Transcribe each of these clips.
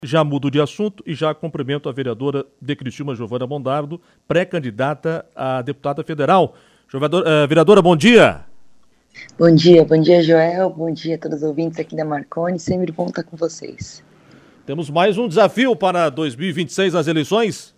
Já mudo de assunto e já cumprimento a vereadora de Criciúma, Giovana Mondardo, pré-candidata a deputada federal. Vereadora, bom dia. Bom dia, Joel. Bom dia a todos os ouvintes aqui da Marconi. Sempre bom estar com vocês. Temos mais um desafio para 2026 nas eleições?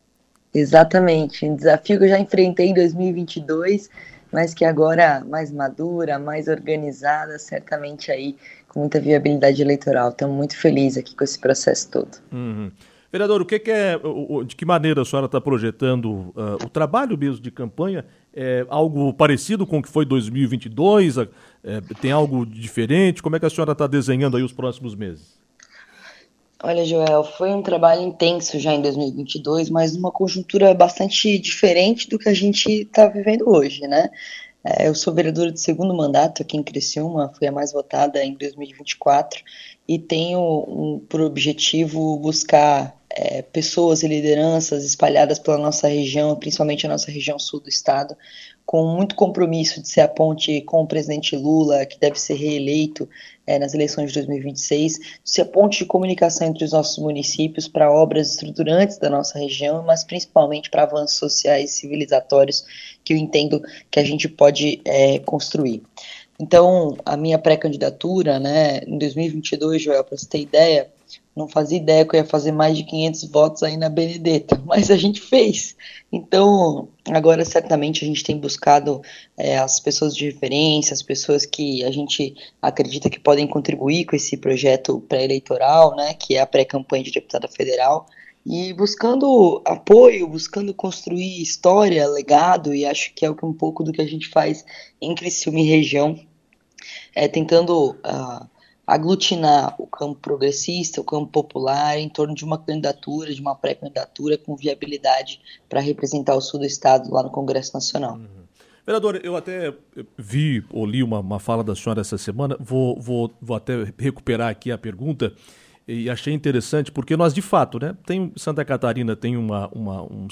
Exatamente, um desafio que eu já enfrentei em 2022, mas que agora mais madura, mais organizada, certamente aí com muita viabilidade eleitoral. Estamos muito felizes aqui com esse processo todo. Vereador, de que maneira a senhora está projetando o trabalho mesmo de campanha? É algo parecido com o que foi 2022? Tem algo diferente? Como é que a senhora está desenhando aí os próximos meses? Olha, Joel, foi um trabalho intenso já em 2022, mas numa conjuntura bastante diferente do que a gente está vivendo hoje, né? Eu sou vereadora de segundo mandato aqui em Criciúma, fui a mais votada em 2024 e tenho por objetivo buscar pessoas e lideranças espalhadas pela nossa região, principalmente a nossa região sul do estado, com muito compromisso de ser a ponte com o presidente Lula, que deve ser reeleito nas eleições de 2026, de ser a ponte de comunicação entre os nossos municípios para obras estruturantes da nossa região, mas principalmente para avanços sociais e civilizatórios que eu entendo que a gente pode construir. Então, a minha pré-candidatura, né, em 2022, Joel, para você ter ideia, não fazia ideia que eu ia fazer mais de 500 votos aí na Benedetta, mas a gente fez. Então, agora certamente a gente tem buscado as pessoas de referência, as pessoas que a gente acredita que podem contribuir com esse projeto pré-eleitoral, né, que é a pré-campanha de deputada federal, e buscando apoio, buscando construir história, legado, e acho que é um pouco do que a gente faz em Criciúma e região, tentando aglutinar o campo progressista, o campo popular, em torno de uma candidatura, de uma pré-candidatura com viabilidade para representar o sul do estado lá no Congresso Nacional. Vereador, eu até vi ou li uma fala da senhora essa semana, vou até recuperar aqui a pergunta, e achei interessante, porque nós, de fato, né, Santa Catarina tem um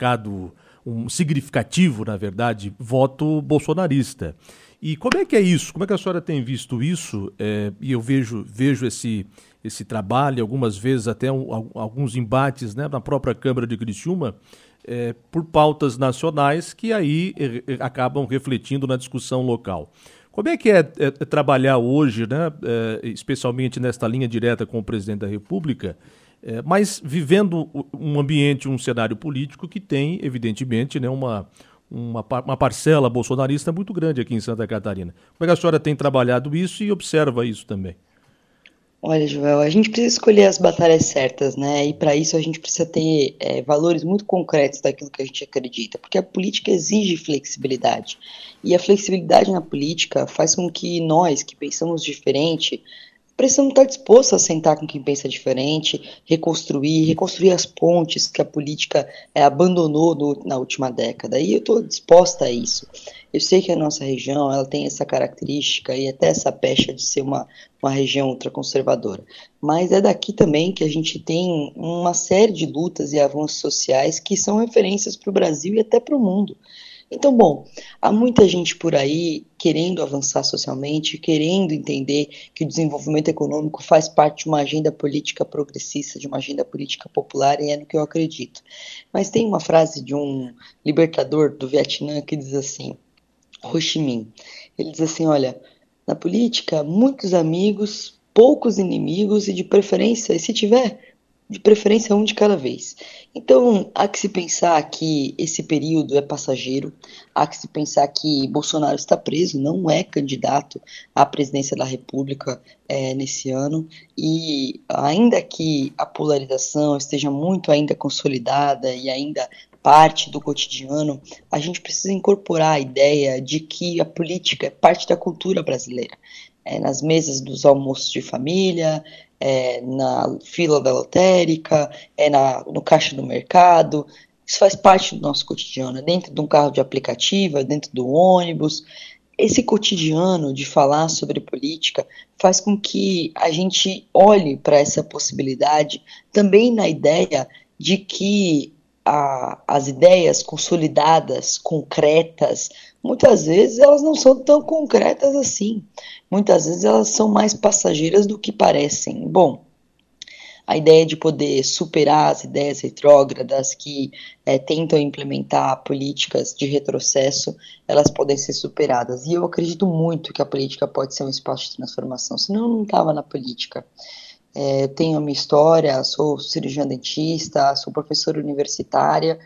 significativo, na verdade, voto bolsonarista. E como é que é isso? Como é que a senhora tem visto isso? E eu vejo esse trabalho, algumas vezes até alguns embates, né, na própria Câmara de Criciúma, por pautas nacionais que aí acabam refletindo na discussão local. Como é que é trabalhar hoje, né, especialmente nesta linha direta com o presidente da República, mas vivendo um ambiente, um cenário político que tem, evidentemente, né, uma parcela bolsonarista muito grande aqui em Santa Catarina. Como é que a senhora tem trabalhado isso e observa isso também? Olha, Joel, a gente precisa escolher as batalhas certas, né? E para isso a gente precisa ter valores muito concretos daquilo que a gente acredita, porque a política exige flexibilidade. E a flexibilidade na política faz com que nós, que pensamos diferente, precisamos estar dispostos a sentar com quem pensa diferente, reconstruir as pontes que a política abandonou na última década. E eu estou disposta a isso. Eu sei que a nossa região ela tem essa característica e até essa pecha de ser uma região ultraconservadora. Mas é daqui também que a gente tem uma série de lutas e avanços sociais que são referências para o Brasil e até para o mundo. Então, bom, há muita gente por aí querendo avançar socialmente, querendo entender que o desenvolvimento econômico faz parte de uma agenda política progressista, de uma agenda política popular, e é no que eu acredito. Mas tem uma frase de um libertador do Vietnã que diz assim, Ho Chi Minh, ele diz assim, olha, na política, muitos amigos, poucos inimigos e de preferência, e se tiver, de preferência um de cada vez. Então, há que se pensar que esse período é passageiro, há que se pensar que Bolsonaro está preso, não é candidato à presidência da República nesse ano, e ainda que a polarização esteja muito ainda consolidada e ainda parte do cotidiano, a gente precisa incorporar a ideia de que a política é parte da cultura brasileira. Nas mesas dos almoços de família, na fila da lotérica, no caixa do mercado. Isso faz parte do nosso cotidiano, dentro de um carro de aplicativo, dentro do ônibus. Esse cotidiano de falar sobre política faz com que a gente olhe para essa possibilidade também na ideia de que as ideias consolidadas, concretas, muitas vezes elas não são tão concretas assim. Muitas vezes elas são mais passageiras do que parecem. Bom, a ideia de poder superar as ideias retrógradas que tentam implementar políticas de retrocesso, elas podem ser superadas. E eu acredito muito que a política pode ser um espaço de transformação, senão eu não estava na política. Eu tenho a minha história, sou cirurgiã dentista, sou professora universitária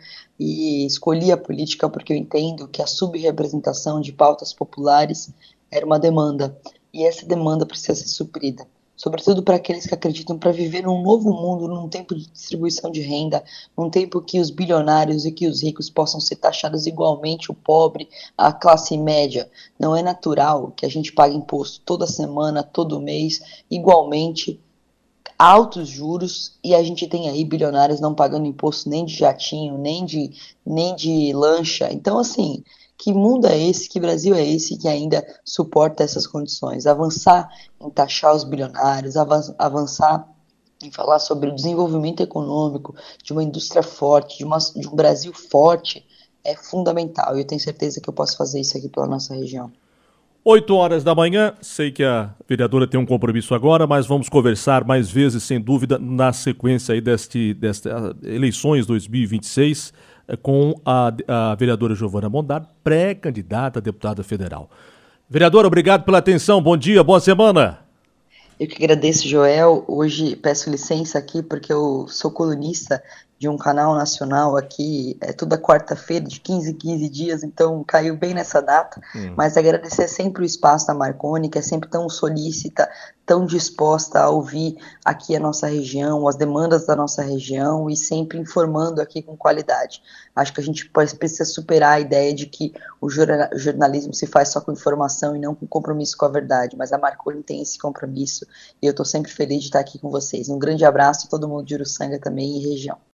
e escolhi a política porque eu entendo que a subrepresentação de pautas populares era uma demanda e essa demanda precisa ser suprida, sobretudo para aqueles que acreditam para viver num novo mundo, num tempo de distribuição de renda, num tempo que os bilionários e que os ricos possam ser taxados igualmente, o pobre, a classe média. Não é natural que a gente pague imposto toda semana, todo mês, igualmente, altos juros, e a gente tem aí bilionários não pagando imposto nem de jatinho, nem de lancha. Então, assim, que mundo é esse, que Brasil é esse que ainda suporta essas condições? Avançar em taxar os bilionários, avançar em falar sobre o desenvolvimento econômico de uma indústria forte, de um Brasil forte, é fundamental. E eu tenho certeza que eu posso fazer isso aqui pela nossa região. 8 horas da manhã, sei que a vereadora tem um compromisso agora, mas vamos conversar mais vezes, sem dúvida, na sequência aí desta eleições 2026, com a vereadora Giovana Mondar, pré-candidata a deputada federal. Vereadora, obrigado pela atenção, bom dia, boa semana. Eu que agradeço, Joel. Hoje peço licença aqui porque eu sou colunista de um canal nacional aqui, toda quarta-feira, de 15 em 15 dias, então caiu bem nessa data. Mas agradecer sempre o espaço da Marconi, que é sempre tão solícita, tão disposta a ouvir aqui a nossa região, as demandas da nossa região e sempre informando aqui com qualidade. Acho que a gente precisa superar a ideia de que o jornalismo se faz só com informação e não com compromisso com a verdade, mas a Marconi tem esse compromisso e eu estou sempre feliz de estar aqui com vocês. Um grande abraço a todo mundo de Uruçanga também e região.